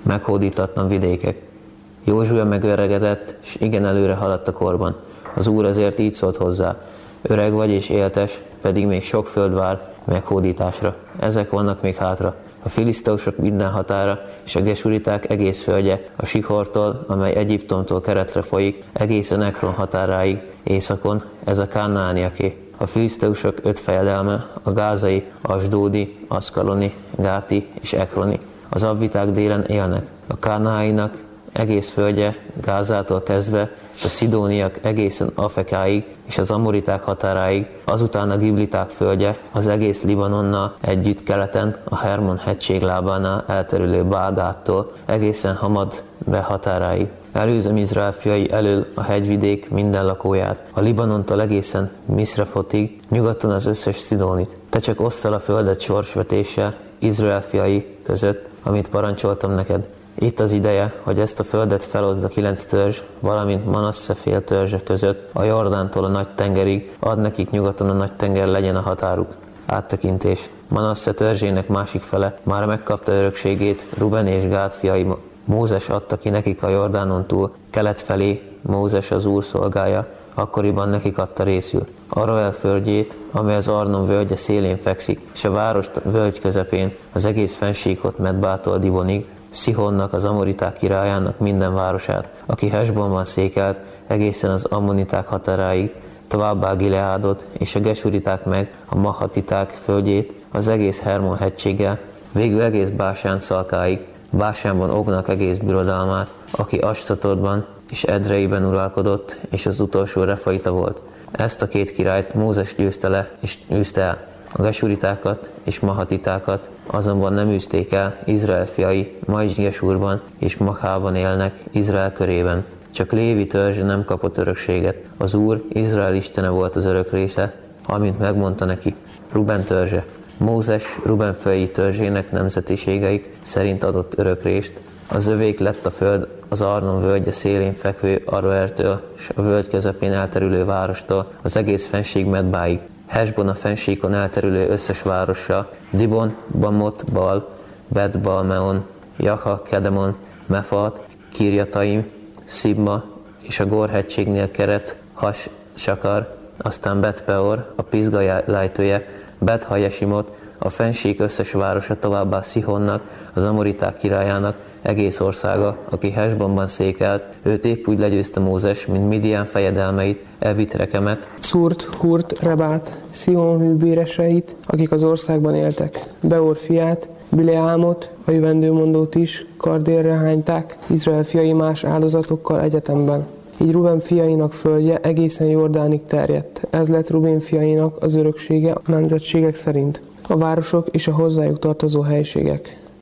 meghódítatlan vidékek. Józsua megöregedett, és igen előre haladt a korban. Az Úr azért így szólt hozzá: öreg vagy és éltes, pedig még sok föld vár meghódításra. Ezek vannak még hátra: a filiszteusok minden határa, és a gesuriták egész földje, a Sihortól, amely Egyiptomtól Keretre folyik, egészen Ekron határáig, északon, ez a kánaániaké. A filiszteusok 5 fejedelme, a gázai, asdódi, aszkaloni, gáti és ekroni. Az avviták délen élnek. A kánaáinak egész földje, Gázától kezdve, és a szidóniak egészen Afekáig, és az amoriták határáig, azután a gibliták földje, az egész Libanonnal együtt keleten, a Hermon hegység lábánál elterülő Bálgáttól, egészen Hamad be határáig. Elűzöm Izrael fiai elől a hegyvidék minden lakóját, a Libanontól egészen Miszrefotig, nyugaton az összes szidónit. Te csak oszd fel a földet sorsvetéssel Izrael fiai között, amit parancsoltam neked. Itt az ideje, hogy ezt a földet feloszd a 9 törzs, valamint Manasse fél törzse között, a Jordántól a nagy tengerig, ad nekik nyugaton a nagy tenger legyen a határuk. Áttekintés. Manasse törzsének másik fele már megkapta örökségét, Ruben és Gád fiai. Mózes adta ki nekik a Jordánon túl, kelet felé, Mózes az Úr szolgája, akkoriban nekik adta részül. Aroel földjét, amely az Arnon völgye szélén fekszik, és a város völgy közepén, az egész fennsíkot Medbától Dibonig, Szihonnak, az amoriták királyának minden városát, aki Hesbonban székelt, egészen az ammoniták határáig, továbbá Gileádot, és a gesuriták meg a mahatiták földjét, az egész Hermon hegységgel, végül egész Básán szalkáig, Básánban Ognak egész birodalmát, aki Astatodban és Edreiben uralkodott, és az utolsó refaita volt. Ezt a 2 királyt Mózes győzte le, és űzte el. A gesuritákat és mahatitákat azonban nem űzték el, Izrael fiai ma is Gesurban és Machában élnek, Izrael körében. Csak Lévi törzse nem kapott örökséget. Az Úr, Izrael istene volt az örök része, amint megmondta neki. Ruben törzse. Mózes Ruben fiai törzsének nemzetiségeik szerint adott örökrést. Az övék lett a föld az Arnon völgye szélén fekvő Aroertől és a völgy közepén elterülő várostól az egész fennsík Medbáig. Hesbon a fennsíkon elterülő összes városa, Dibon, Bamot, Bal, Bet-Balmeon, Jaha, Kedemon, Mefat, Kirjataim, Szibma és a Górhegységnél Keret, Has-Sakar, aztán Bet-Peor, a Pizga lejtője, Bet-Hajesimot, a fennsík összes városa, továbbá Szihonnak, az amoriták királyának egész országa, aki Hesbonban székelt, őt épp úgy legyőzte Mózes, mint Midian fejedelmeit, Evit, Rekemet, Szurt, Hurt, Rebát, Szihon hűbéreseit, akik az országban éltek, Beor fiát, Bileámot, a jövendőmondót is kardérre hányták, Izrael fiai más áldozatokkal egyetemben. Így Ruben fiainak földje egészen Jordánig terjedt. Ez lett Ruben fiainak az öröksége a nemzetségek szerint. A városok és a hozzájuk tartozó helységek.